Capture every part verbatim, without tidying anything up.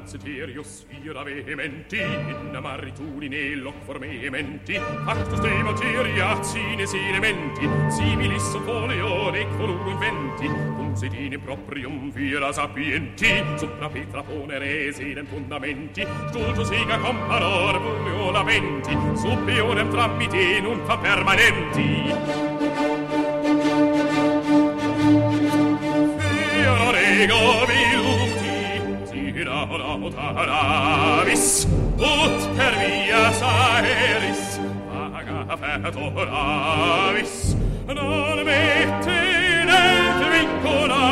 Ceterius ira vehementi, in maritudine loc formementi, factus de materia sine elementi, similis folio nec volum inventi, cum sedine proprium vira sapienti, supra petra ponere sinem fundamenti, stultus ega comparor vuliolamenti, supplionem tramite non fa permanenti. Fiora rego viluti, sira lautaravis, ut per via saeris, vaga fetoravis, non mettenet vincula,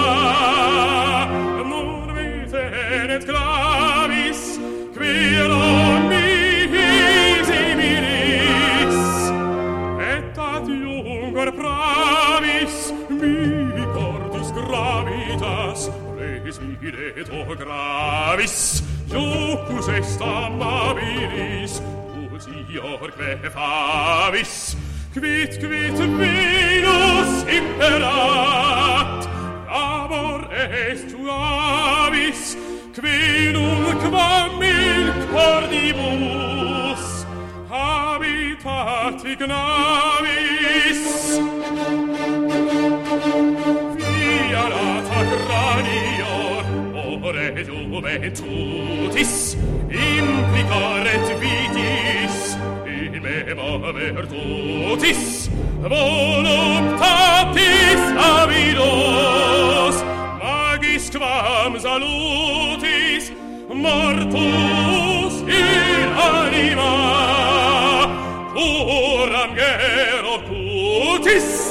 non mettenet clavis, quiro mihi similis, et ad iungor pravis, mi cordis gravitas, resideto gravis, iucus est amabilis, ior quefavis, quid quid Venus imperat, amor est tuavis, quinum quam il cordibus habitat ignavis. Via lata granior, ore juventutis, implicaret vitis, in mema virtutis, voluptatis avidos, magis quam salutis, mortus in anima, puram gero cutis.